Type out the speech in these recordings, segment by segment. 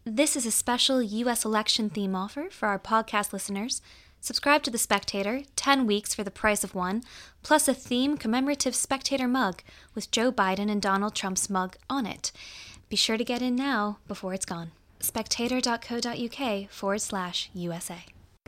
This is a special U.S. election theme offer for our podcast listeners. Subscribe to The Spectator, 10 weeks for the price of one, plus a theme commemorative Spectator mug with Joe Biden and Donald Trump's mug on it. Be sure to get in now before it's gone. spectator.co.uk/USA.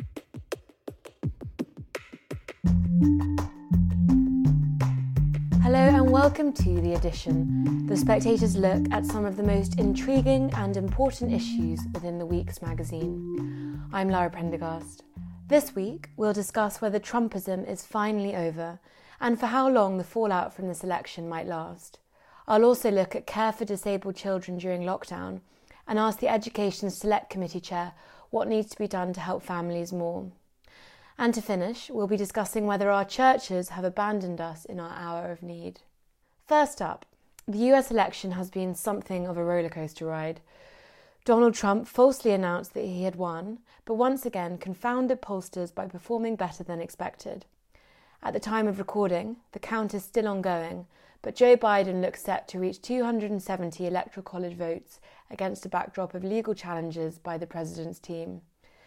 Hello and welcome to The Edition, The Spectator's look at some of the most intriguing and important issues within the week's magazine. I'm Lara Prendergast. This week, we'll discuss whether Trumpism is finally over and for how long the fallout from this election might last. I'll also look at care for disabled children during lockdown and ask the Education Select Committee Chair what needs to be done to help families more. And to finish, we'll be discussing whether our churches have abandoned us in our hour of need. First up, the US election has been something of a rollercoaster ride. Donald Trump falsely announced that he had won, but once again confounded pollsters by performing better than expected. At the time of recording, the count is still ongoing, but Joe Biden looks set to reach 270 Electoral College votes against a backdrop of legal challenges by the president's team.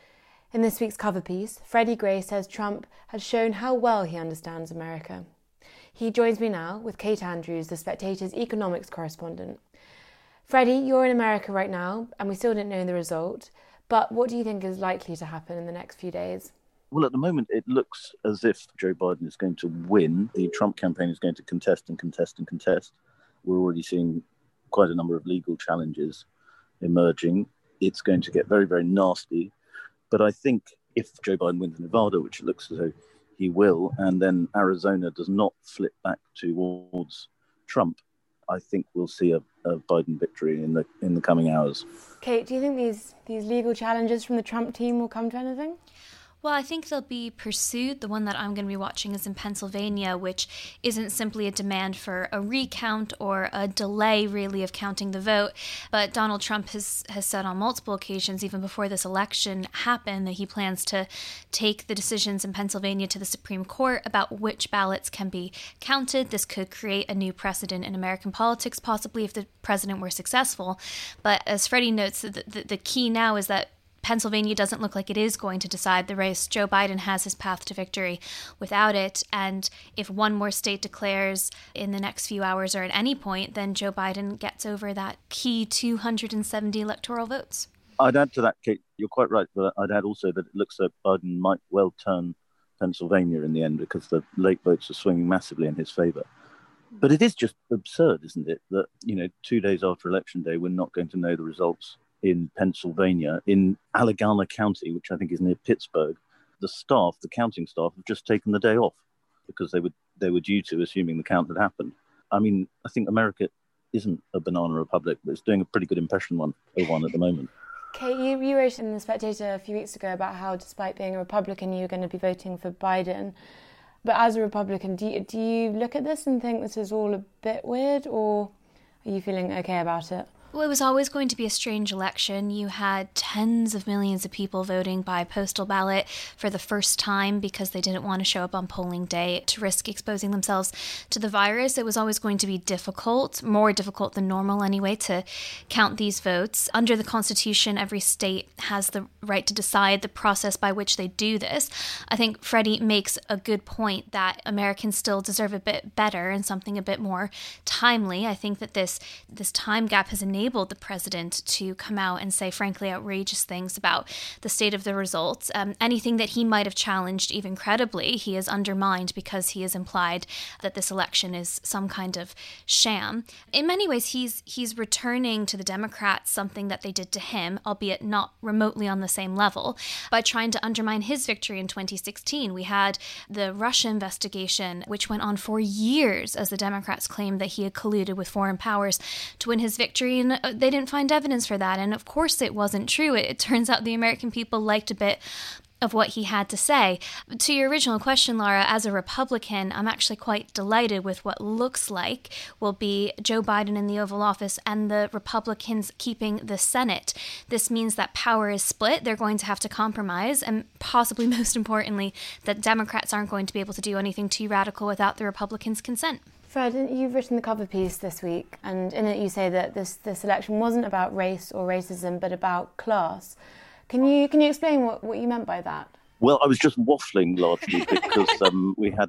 In this week's cover piece, Freddie Gray says Trump has shown how well he understands America. He joins me now with Kate Andrews, The Spectator's economics correspondent. Freddie, you're in America right now, and we still don't know the result, but what do you think is likely to happen in the next few days? Well, at the moment, it looks as if Joe Biden is going to win. The Trump campaign is going to contest and contest and contest. We're already seeing quite a number of legal challenges emerging. It's going to get very, very nasty. But I think if Joe Biden wins Nevada, which it looks as though he will, and then Arizona does not flip back towards Trump, I think we'll see a Biden victory in the coming hours. Kate, do you think these legal challenges from the Trump team will come to anything? Well, I think they'll be pursued. The one that I'm going to be watching is in Pennsylvania, which isn't simply a demand for a recount or a delay, really, of counting the vote. But Donald Trump has said on multiple occasions, even before this election happened, that he plans to take the decisions in Pennsylvania to the Supreme Court about which ballots can be counted. This could create a new precedent in American politics, possibly if the president were successful. But as Freddie notes, the key now is that Pennsylvania doesn't look like it is going to decide the race. Joe Biden has his path to victory without it. And if one more state declares in the next few hours or at any point, then Joe Biden gets over that key 270 electoral votes. I'd add to that, Kate, you're quite right, but I'd add also that it looks like Biden might well turn Pennsylvania in the end because the late votes are swinging massively in his favour. But it is just absurd, isn't it, that, 2 days after Election Day, we're not going to know the results in Pennsylvania, in Allegheny County, which I think is near Pittsburgh. The counting staff, have just taken the day off because they were due to, assuming the count had happened. I mean, I think America isn't a banana republic, but it's doing a pretty good impression of one at the moment. Kate, you wrote in The Spectator a few weeks ago about how, despite being a Republican, you're going to be voting for Biden. But as a Republican, do you look at this and think this is all a bit weird, or are you feeling okay about it? Well, it was always going to be a strange election. You had tens of millions of people voting by postal ballot for the first time because they didn't want to show up on polling day to risk exposing themselves to the virus. It was always going to be difficult, more difficult than normal anyway, to count these votes. Under the Constitution, every state has the right to decide the process by which they do this. I think Freddie makes a good point that Americans still deserve a bit better and something a bit more timely. I think that this time gap has enabled the president to come out and say, frankly, outrageous things about the state of the results. Anything that he might have challenged, even credibly, he has undermined because he has implied that this election is some kind of sham. In many ways, he's returning to the Democrats something that they did to him, albeit not remotely on the same level, by trying to undermine his victory in 2016. We had the Russia investigation, which went on for years as the Democrats claimed that he had colluded with foreign powers to win his victory, and they didn't find evidence for that. And of course it wasn't true. It turns out the American people liked a bit of what he had to say. To your original question, Laura, as a Republican, I'm actually quite delighted with what looks like will be Joe Biden in the Oval Office and the Republicans keeping the Senate. This means that power is split. They're going to have to compromise, and possibly most importantly, that Democrats aren't going to be able to do anything too radical without the Republicans' consent. Fred, you've written the cover piece this week, and in it you say that this election wasn't about race or racism, but about class. Can you explain what you meant by that? Well, I was just waffling largely because we had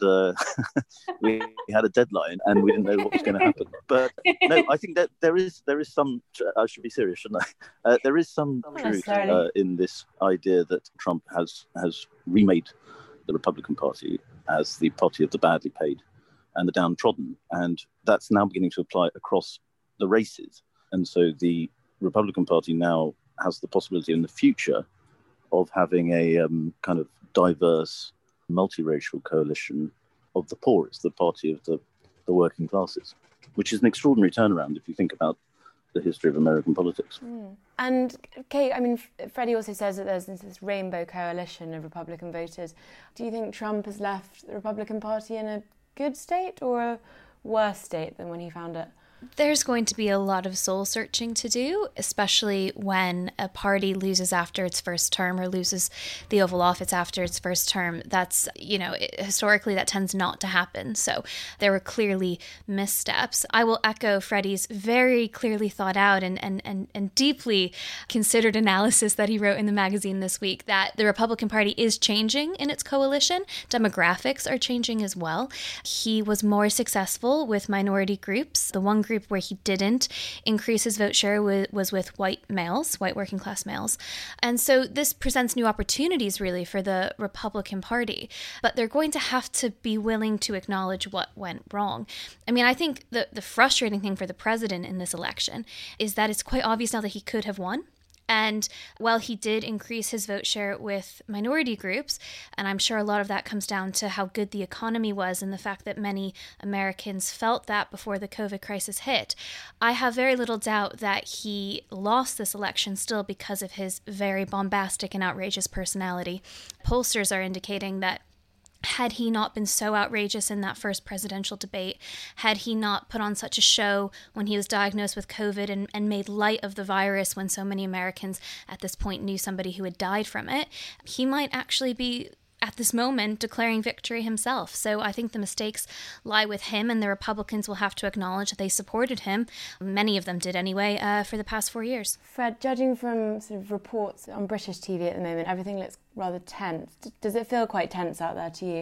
a deadline and we didn't know what was going to happen. But no, I think that there is some. I should be serious, shouldn't I? There is some truth in this idea that Trump has remade the Republican Party as the party of the badly paid and the downtrodden, and that's now beginning to apply across the races. And so the Republican Party now has the possibility in the future of having a kind of diverse, multiracial coalition of the poor. It's the party of the working classes, which is an extraordinary turnaround if you think about the history of American politics. And Kate, I mean, Freddie also says that there's this rainbow coalition of Republican voters. Do you think Trump has left the Republican Party in a good state or a worse state than when he found it? There's going to be a lot of soul searching to do, especially when a party loses after its first term or loses the Oval Office after its first term. That's, historically that tends not to happen. So there were clearly missteps. I will echo Freddie's very clearly thought out and deeply considered analysis that he wrote in the magazine this week, that the Republican Party is changing in its coalition. Demographics are changing as well. He was more successful with minority groups. The one group where he didn't increase his vote share was with white males, white working class males. And so this presents new opportunities really for the Republican Party, but they're going to have to be willing to acknowledge what went wrong. I mean, I think the frustrating thing for the president in this election is that it's quite obvious now that he could have won. And while he did increase his vote share with minority groups, and I'm sure a lot of that comes down to how good the economy was and the fact that many Americans felt that before the COVID crisis hit, I have very little doubt that he lost this election still because of his very bombastic and outrageous personality. Pollsters are indicating that had he not been so outrageous in that first presidential debate, had he not put on such a show when he was diagnosed with COVID and made light of the virus when so many Americans at this point knew somebody who had died from it, he might actually be at this moment declaring victory himself. So I think the mistakes lie with him, and the Republicans will have to acknowledge that they supported him. Many of them did anyway, for the past 4 years. Fred, judging from sort of reports on British TV at the moment, everything looks rather tense. Does it feel quite tense out there to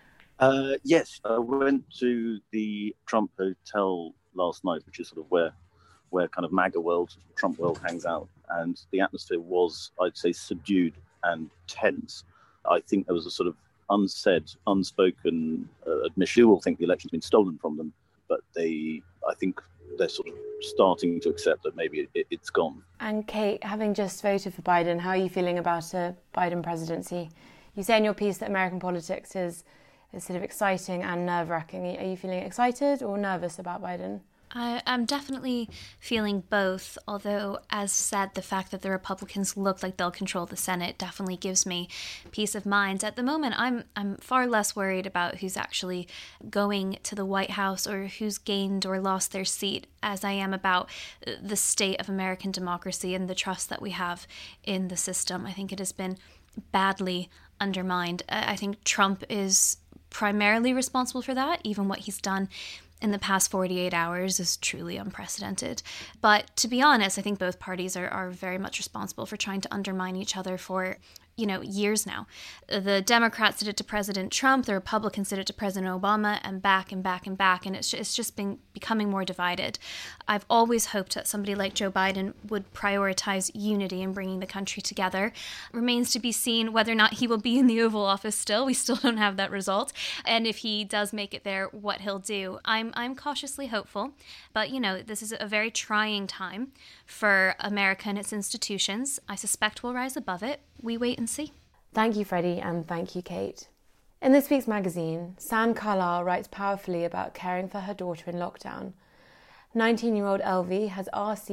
you? Yes, I went to the Trump Hotel last night, which is sort of where kind of MAGA world, Trump world hangs out. And the atmosphere was, I'd say, subdued and tense. I think there was a sort of unsaid, unspoken admission. You all think the election's been stolen from them, but I think they're sort of starting to accept that maybe it's gone. And Kate, having just voted for Biden, how are you feeling about a Biden presidency? You say in your piece that American politics is sort of exciting and nerve-wracking. Are you feeling excited or nervous about Biden? I'm definitely feeling both, although, as said, the fact that the Republicans look like they'll control the Senate definitely gives me peace of mind. At the moment, I'm far less worried about who's actually going to the White House or who's gained or lost their seat as I am about the state of American democracy and the trust that we have in the system. I think it has been badly undermined. I think Trump is primarily responsible for that. Even what he's done in the past 48 hours is truly unprecedented. But to be honest, I think both parties are very much responsible for trying to undermine each other for years now. The Democrats did it to President Trump, the Republicans did it to President Obama, and back and back and back, and it's just been becoming more divided. I've always hoped that somebody like Joe Biden would prioritize unity and bringing the country together. Remains to be seen whether or not he will be in the Oval Office still. We still don't have that result. And if he does make it there, what he'll do. I'm cautiously hopeful, but this is a very trying time for America and its institutions. I suspect we'll rise above it. We wait and see. Thank you, Freddie, and thank you, Kate. In this week's magazine, Sam Carlisle writes powerfully about caring for her daughter in lockdown. 19-year-old Elvie has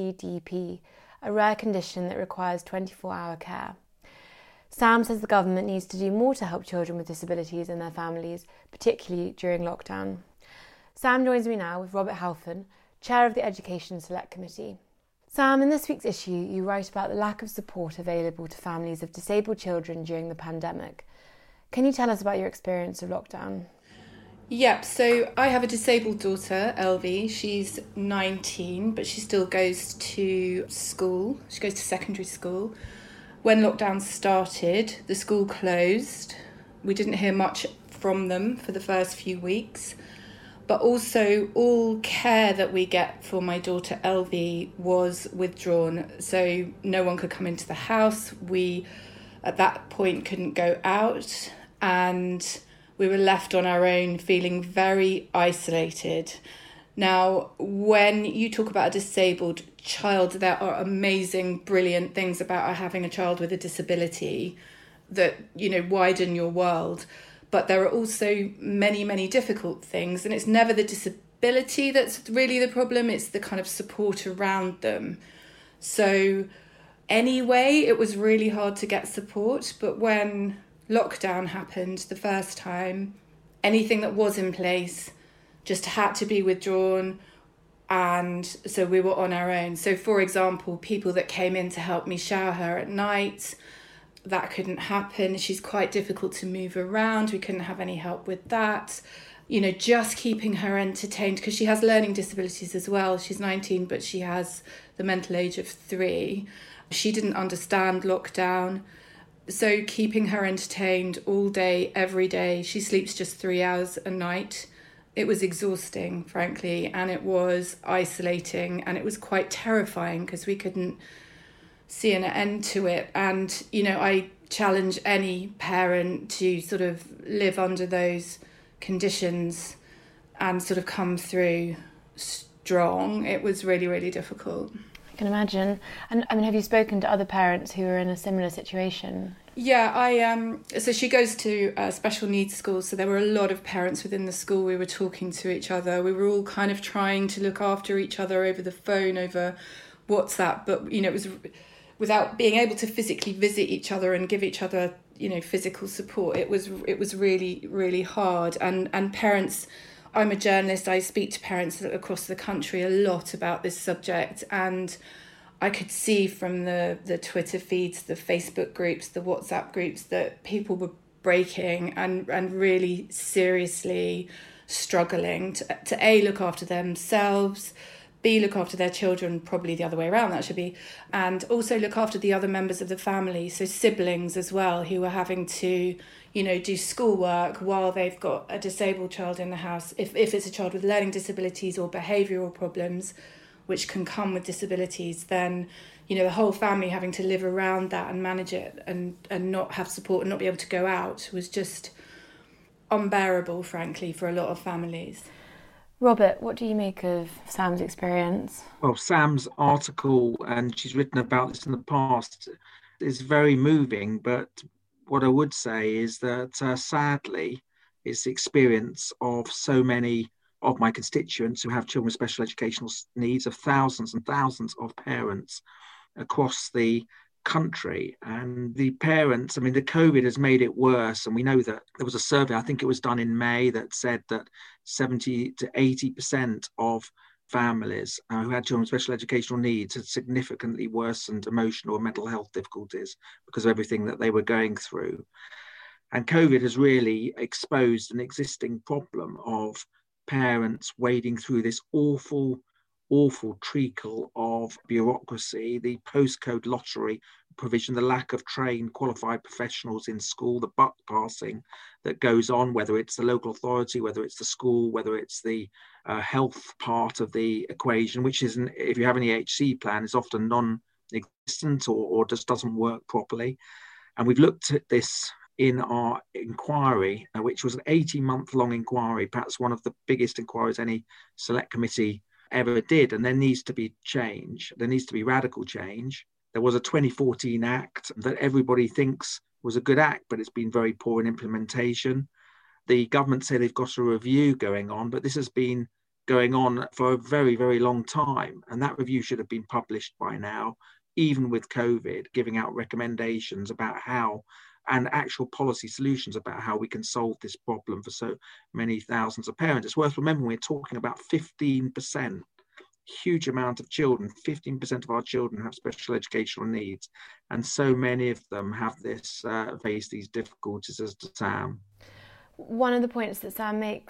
RCDP, a rare condition that requires 24-hour care. Sam says the government needs to do more to help children with disabilities and their families, particularly during lockdown. Sam joins me now with Robert Halfon, Chair of the Education Select Committee. Sam, in this week's issue, you write about the lack of support available to families of disabled children during the pandemic. Can you tell us about your experience of lockdown? Yep, so I have a disabled daughter, Elvie. She's 19, but she still goes to school. She goes to secondary school. When lockdown started, the school closed. We didn't hear much from them for the first few weeks. But also, all care that we get for my daughter Elvie was withdrawn. So no one could come into the house. We, at that point, couldn't go out. And we were left on our own, feeling very isolated. Now, when you talk about a disabled child, there are amazing, brilliant things about having a child with a disability that, widen your world. But there are also many, many difficult things. And it's never the disability that's really the problem. It's the kind of support around them. So anyway, it was really hard to get support. But when lockdown happened the first time, anything that was in place just had to be withdrawn. And so we were on our own. So, for example, people that came in to help me shower her at night, that couldn't happen. She's quite difficult to move around. We couldn't have any help with that. Just keeping her entertained, because she has learning disabilities as well. She's 19, but she has the mental age of 3. She didn't understand lockdown. So keeping her entertained all day, every day. She sleeps just 3 hours a night. It was exhausting, frankly, and it was isolating, and it was quite terrifying because we couldn't see an end to it. And I challenge any parent to sort of live under those conditions and sort of come through strong. It was really, really difficult. I can imagine. And I mean, have you spoken to other parents who are in a similar situation? Yeah, so she goes to a special needs school, so there were a lot of parents within the school. We were talking to each other. We were all kind of trying to look after each other over the phone, over WhatsApp, but it was without being able to physically visit each other and give each other physical support. It was really, really hard. And parents, I'm a journalist, I speak to parents across the country a lot about this subject, and I could see from the Twitter feeds, the Facebook groups, the WhatsApp groups, that people were breaking and really seriously struggling to A, look after themselves, B, look after their children, probably the other way around, that should be, and also look after the other members of the family, so siblings as well, who are having to, do schoolwork while they've got a disabled child in the house, if it's a child with learning disabilities or behavioural problems, which can come with disabilities, then, the whole family having to live around that and manage it and not have support and not be able to go out was just unbearable, frankly, for a lot of families. Robert, what do you make of Sam's experience? Well, Sam's article, and she's written about this in the past, is very moving. But what I would say is that sadly, it's the experience of so many of my constituents who have children with special educational needs, of thousands and thousands of parents across the country. And the parents, the COVID has made it worse. And we know that there was a survey, I think it was done in May, that said that 70 to 80% of families who had children with special educational needs had significantly worsened emotional and mental health difficulties because of everything that they were going through. And COVID has really exposed an existing problem of parents wading through this awful treacle of bureaucracy, the postcode lottery provision, the lack of trained qualified professionals in school, the buck passing that goes on, whether it's the local authority, whether it's the school, whether it's the health part of the equation, which isn't, if you have an EHC plan, is often non-existent or just doesn't work properly. And we've looked at this in our inquiry, which was an 18-month-long inquiry, perhaps one of the biggest inquiries any select committee ever did. And there needs to be change. There needs to be radical change. There was a 2014 Act that everybody thinks was a good act, but it's been very poor in implementation. The government say they've got a review going on, but this has been going on for a very, very long time. And that review should have been published by now, even with COVID, giving out recommendations about how, and actual policy solutions about how we can solve this problem for so many thousands of parents. It's worth remembering we're talking about 15%, huge amount of children. 15% of our children have special educational needs, and so many of them have this face these difficulties, as does Sam. One of the points that Sam makes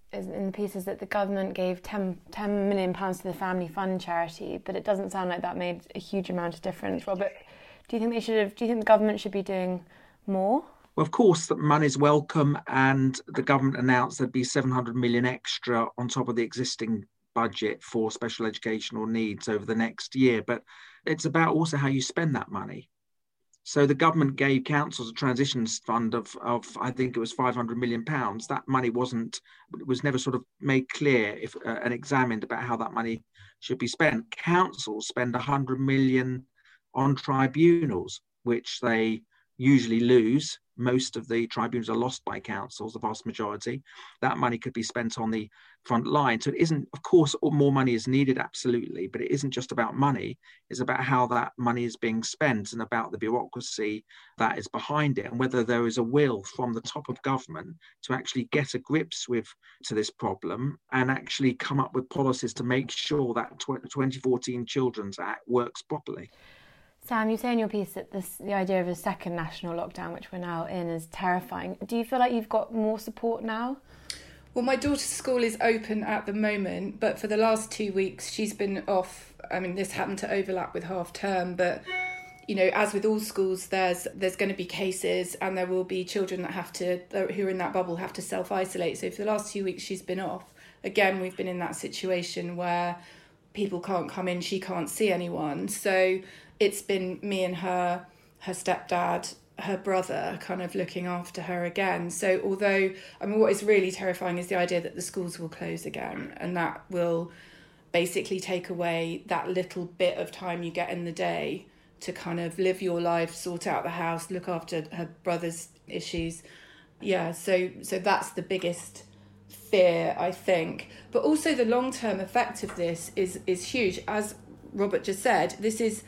in the piece is that the government gave £10 million to the Family Fund charity, but it doesn't sound like that made a huge amount of difference. Robert, do you think the government should be doing more? Well, of course, that money's welcome, and the government announced there'd be 700 million extra on top of the existing budget for special educational needs over the next year. But it's about also how you spend that money. So the government gave councils a transitions fund of I think it was £500 million. That money was never sort of made clear and examined about how that money should be spent. Councils spend 100 million on tribunals, which they usually lose. Most of the tribunals are lost by councils, the vast majority. That money could be spent on the front line. So it isn't, of course, more money is needed, absolutely, but it isn't just about money. It's about how that money is being spent and about the bureaucracy that is behind it, and whether there is a will from the top of government to actually get a grips to this problem and actually come up with policies to make sure that 2014 Children's Act works properly. Sam, you say in your piece that the idea of a second national lockdown, which we're now in, is terrifying. Do you feel like you've got more support now? Well, my daughter's school is open at the moment, but for the last 2 weeks she's been off. I mean, this happened to overlap with half term, but you know, as with all schools, there's going to be cases, and there will be children who are in that bubble have to self-isolate. So for the last 2 weeks she's been off. Again, we've been in that situation where people can't come in, she can't see anyone. So it's been me and her stepdad, her brother, kind of looking after her again. So although, I mean, what is really terrifying is the idea that the schools will close again, and that will basically take away that little bit of time you get in the day to kind of live your life, sort out the house, look after her brother's issues. Yeah, so that's the biggest fear, I think. But also the long-term effect of this is huge. As Robert just said, this is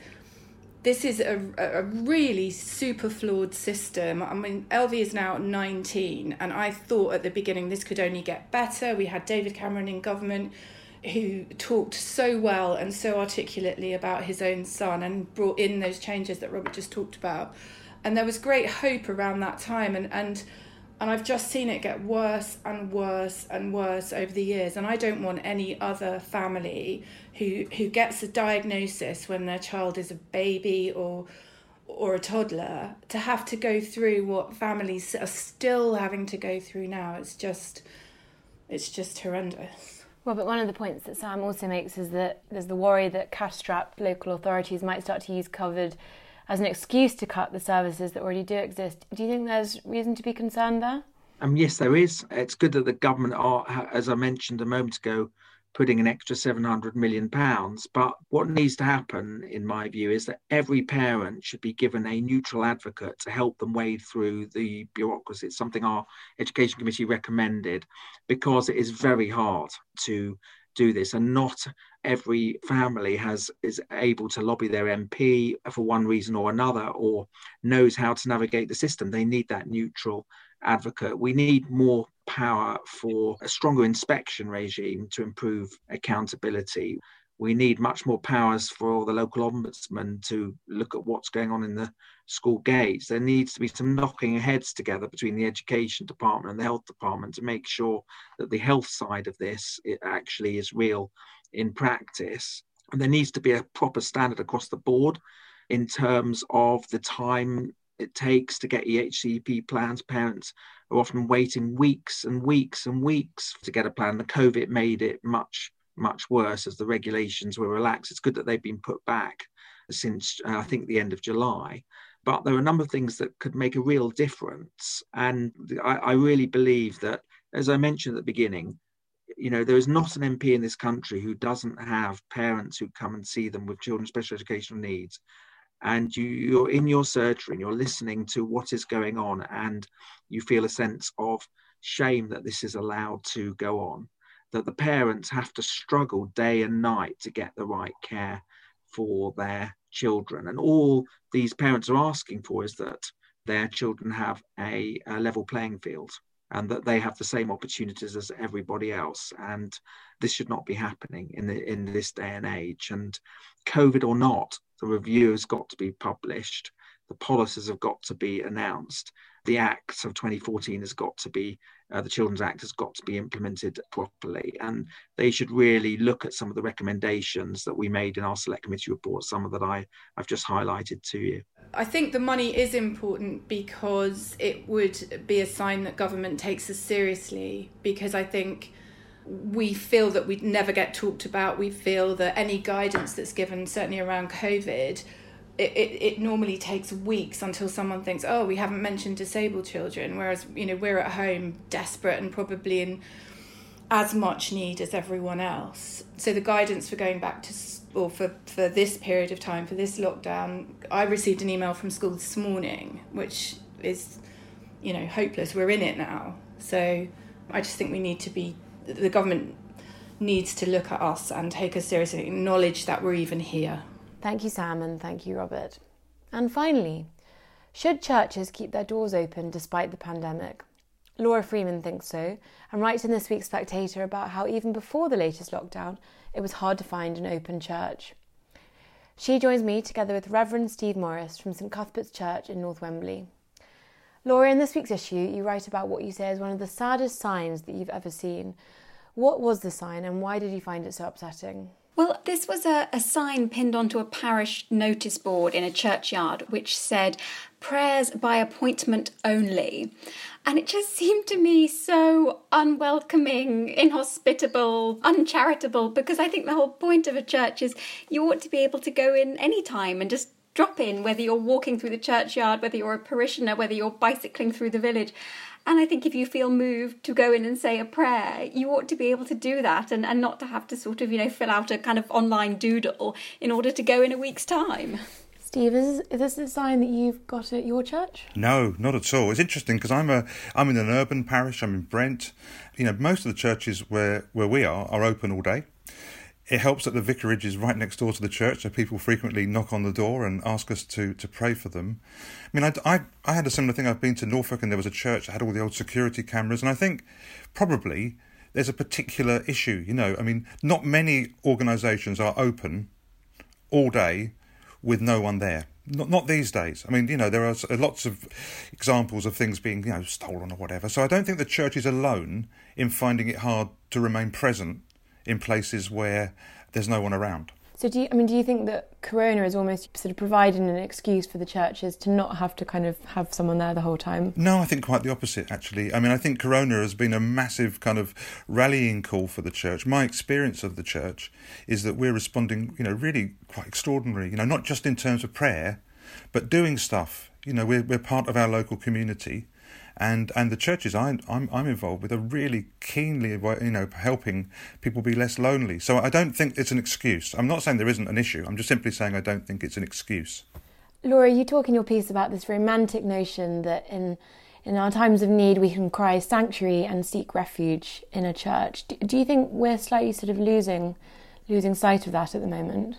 a really super flawed system. I mean, LV is now 19, and I thought at the beginning this could only get better. We had David Cameron in government who talked so well and so articulately about his own son and brought in those changes that Robert just talked about. And there was great hope around that time, and I've just seen it get worse and worse and worse over the years. And I don't want any other family who gets a diagnosis when their child is a baby or a toddler to have to go through what families are still having to go through now. It's just horrendous. Well, but one of the points that Sam also makes is that there's the worry that cash-strapped local authorities might start to use COVID as an excuse to cut the services that already do exist. Do you think there's reason to be concerned there? Yes, there is. It's good that the government are, as I mentioned a moment ago, putting an extra £700 million. But what needs to happen, in my view, is that every parent should be given a neutral advocate to help them wade through the bureaucracy. It's something our Education Committee recommended, because it is very hard to do this, and not every family is able to lobby their MP for one reason or another, or knows how to navigate the system. They need that neutral advocate. We need more power for a stronger inspection regime to improve accountability. We need much more powers for the local ombudsman to look at what's going on in the school gates. There needs to be some knocking heads together between the education department and the health department to make sure that the health side of this it actually is real in practice. And there needs to be a proper standard across the board in terms of the time it takes to get EHCP plans. Parents are often waiting weeks and weeks and weeks to get a plan. The COVID made it much worse as the regulations were relaxed. It's good that they've been put back since I think the end of July. But there are a number of things that could make a real difference. And I really believe that, as I mentioned at the beginning, there is not an MP in this country who doesn't have parents who come and see them with children with special educational needs. And you're in your surgery and you're listening to what is going on, and you feel a sense of shame that this is allowed to go on, that the parents have to struggle day and night to get the right care for their children. And all these parents are asking for is that their children have a level playing field, and that they have the same opportunities as everybody else. And this should not be happening in this day and age. And COVID or not, the review has got to be published. The policies have got to be announced. the Act of 2014 has got to be, the Children's Act has got to be implemented properly. And they should really look at some of the recommendations that we made in our Select Committee report, some of that I've just highlighted to you. I think the money is important because it would be a sign that government takes us seriously, because I think we feel that we never get talked about. We feel that any guidance that's given, certainly around COVID, it normally takes weeks until someone thinks, oh, we haven't mentioned disabled children, whereas, you know, we're at home desperate and probably in as much need as everyone else. So the guidance for going back to, or for this period of time, for this lockdown, I received an email from school this morning, which is, you know, hopeless. We're in it now. So I just think we need to be, the government needs to look at us and take us seriously, acknowledge that we're even here. Thank you, Sam, and thank you, Robert. And finally, should churches keep their doors open despite the pandemic? Laura Freeman thinks so, and writes in this week's Spectator about how even before the latest lockdown, it was hard to find an open church. She joins me together with Reverend Steve Morris from St Cuthbert's Church in North Wembley. Laura, in this week's issue, you write about what you say is one of the saddest signs that you've ever seen. What was the sign, and why did you find it so upsetting? Well, this was a sign pinned onto a parish notice board in a churchyard which said, "Prayers by appointment only." And it just seemed to me so unwelcoming, inhospitable, uncharitable, because I think the whole point of a church is you ought to be able to go in any time and just drop in, whether you're walking through the churchyard, whether you're a parishioner, whether you're bicycling through the village. And I think if you feel moved to go in and say a prayer, you ought to be able to do that and not to have to sort of, you know, fill out a kind of online doodle in order to go in a week's time. Steve, is this a sign that you've got at your church? No, not at all. It's interesting because I'm in an urban parish. I'm in Brent. You know, most of the churches where we are open all day. It helps that the vicarage is right next door to the church, so people frequently knock on the door and ask us to pray for them. I mean, I had a similar thing. I've been to Norfolk and there was a church that had all the old security cameras, and I think probably there's a particular issue, you know. I mean, not many organisations are open all day with no one there. Not these days. I mean, you know, there are lots of examples of things being, you know, stolen or whatever. So I don't think the church is alone in finding it hard to remain present in places where there's no one around. So do you think that Corona is almost sort of providing an excuse for the churches to not have to kind of have someone there the whole time? No, I think quite the opposite, actually. I mean, I think Corona has been a massive kind of rallying call for the church. My experience of the church is that we're responding, you know, really quite extraordinary, you know, not just in terms of prayer, but doing stuff. You know, we're part of our local community. And the churches I'm involved with are really keenly, you know, helping people be less lonely. So I don't think it's an excuse. I'm not saying there isn't an issue. I'm just simply saying I don't think it's an excuse. Laura, you talk in your piece about this romantic notion that in our times of need we can cry sanctuary and seek refuge in a church. Do you think we're slightly sort of losing sight of that at the moment?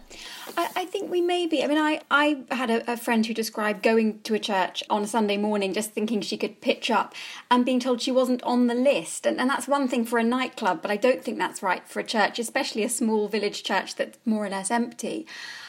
I think we may be. I mean, I had a friend who described going to a church on a Sunday morning just thinking she could pitch up and being told she wasn't on the list. And that's one thing for a nightclub, but I don't think that's right for a church, especially a small village church that's more or less empty.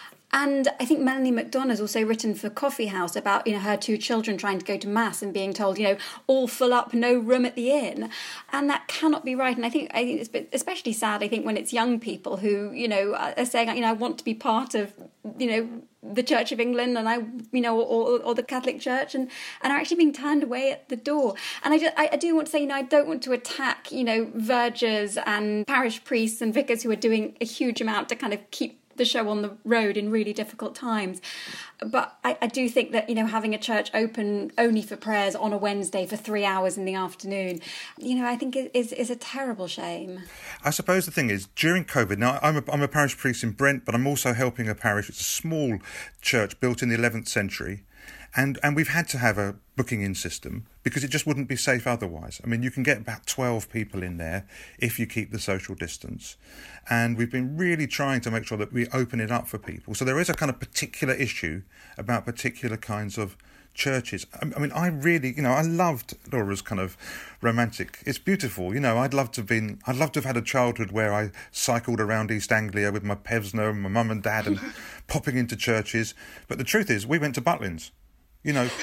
And I think Melanie McDonough's also written for Coffee House about, you know, her two children trying to go to mass and being told, you know, all full up, no room at the inn. And that cannot be right. And I think it's especially sad, I think, when it's young people who, you know, are saying, you know, I want to be part of, you know, the Church of England and or the Catholic Church and are actually being turned away at the door. And I do want to say, you know, I don't want to attack, you know, vergers and parish priests and vicars who are doing a huge amount to kind of keep the show on the road in really difficult times. But I do think that, you know, having a church open only for prayers on a Wednesday for 3 hours in the afternoon, you know, I think is a terrible shame. I suppose the thing is, during COVID, now I'm a parish priest in Brent, but I'm also helping a parish. It's a small church built in the 11th century. And we've had to have a booking-in system because it just wouldn't be safe otherwise. I mean, you can get about 12 people in there if you keep the social distance. And we've been really trying to make sure that we open it up for people. So there is a kind of particular issue about particular kinds of churches. I mean, I really, you know, I loved Laura's kind of romantic. It's beautiful, you know. I'd love to have had a childhood where I cycled around East Anglia with my Pevsner and my mum and dad and popping into churches. But the truth is, we went to Butlins. You know,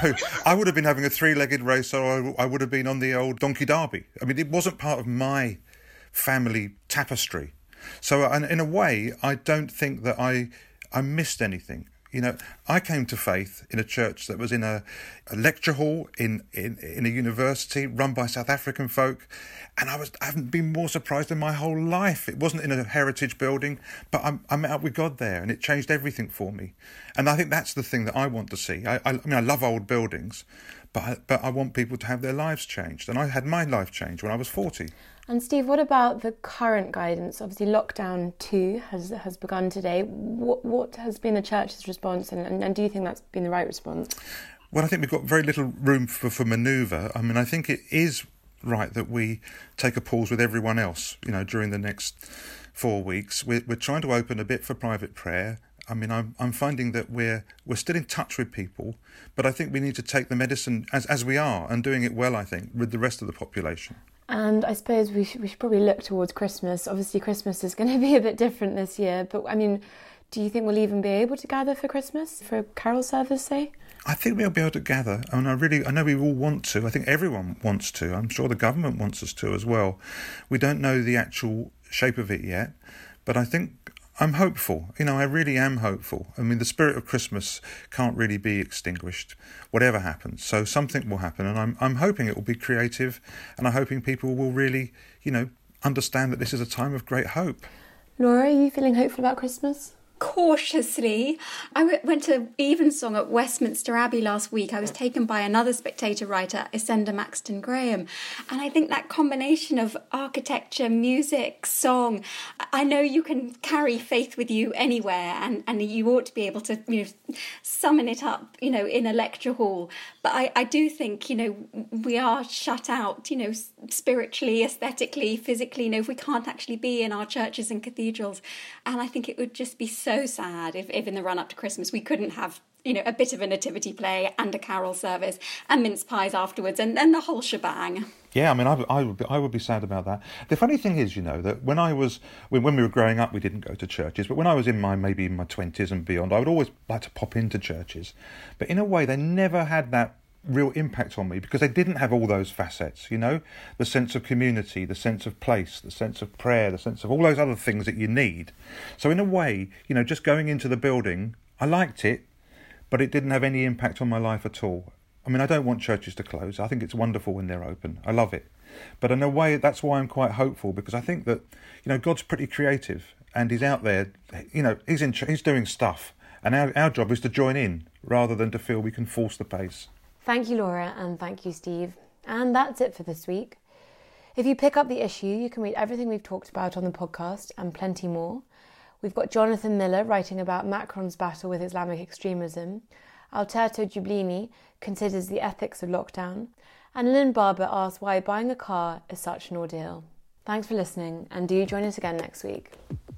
I would have been having a three-legged race, or I would have been on the old donkey derby. I mean, it wasn't part of my family tapestry. So in a way, I don't think that I missed anything. You know, I came to faith in a church that was in a lecture hall in a university run by South African folk, and I haven't been more surprised in my whole life. It wasn't in a heritage building, but I met up with God there, and it changed everything for me. And I think that's the thing that I want to see. I mean, I love old buildings, but I want people to have their lives changed, and I had my life changed when I was 40. And Steve, what about the current guidance? Obviously, lockdown 2 has begun today. What has been the church's response, and do you think that's been the right response? Well, I think we've got very little room for manoeuvre. I mean, I think it is right that we take a pause with everyone else, you know, during the next 4 weeks. We're trying to open a bit for private prayer. I mean, I'm finding that we're still in touch with people, but I think we need to take the medicine as we are, and doing it well, I think, with the rest of the population. And I suppose we should probably look towards Christmas. Obviously, Christmas is going to be a bit different this year, but I mean, do you think we'll even be able to gather for Christmas, for a carol service, say? I think we'll be able to gather, and I know we all want to. I think everyone wants to. I'm sure the government wants us to as well. We don't know the actual shape of it yet, but I think I'm hopeful. You know, I really am hopeful. I mean, the spirit of Christmas can't really be extinguished, whatever happens. So something will happen, and I'm hoping it will be creative, and I'm hoping people will really, you know, understand that this is a time of great hope. Laura, are you feeling hopeful about Christmas? Cautiously. I went to Evensong at Westminster Abbey last week. I was taken by another Spectator writer, Isenda Maxton Graham, and I think that combination of architecture, music, song, I know you can carry faith with you anywhere, and you ought to be able to, you know, summon it up, you know, in a lecture hall. But I do think, you know, we are shut out, you know, spiritually, aesthetically, physically, you know, if we can't actually be in our churches and cathedrals. And I think it would just be so sad if in the run-up to Christmas we couldn't have, you know, a bit of a nativity play and a carol service and mince pies afterwards and the whole shebang. Yeah, I mean, I would be sad about that. The funny thing is, you know, that when we were growing up, we didn't go to churches, but when I was maybe in my 20s and beyond, I would always like to pop into churches. But in a way, they never had that real impact on me because they didn't have all those facets, you know, the sense of community, the sense of place, the sense of prayer, the sense of all those other things that you need. So in a way, you know, just going into the building, I liked it, but it didn't have any impact on my life at all. I mean, I don't want churches to close. I think it's wonderful when they're open. I love it. But in a way, that's why I'm quite hopeful, because I think that, you know, God's pretty creative and he's out there, you know, he's doing stuff. And our job is to join in rather than to feel we can force the pace. Thank you, Laura, and thank you, Steve. And that's it for this week. If you pick up the issue, you can read everything we've talked about on the podcast and plenty more. We've got Jonathan Miller writing about Macron's battle with Islamic extremism. Alberto Giublini considers the ethics of lockdown. And Lynn Barber asks why buying a car is such an ordeal. Thanks for listening, and do join us again next week.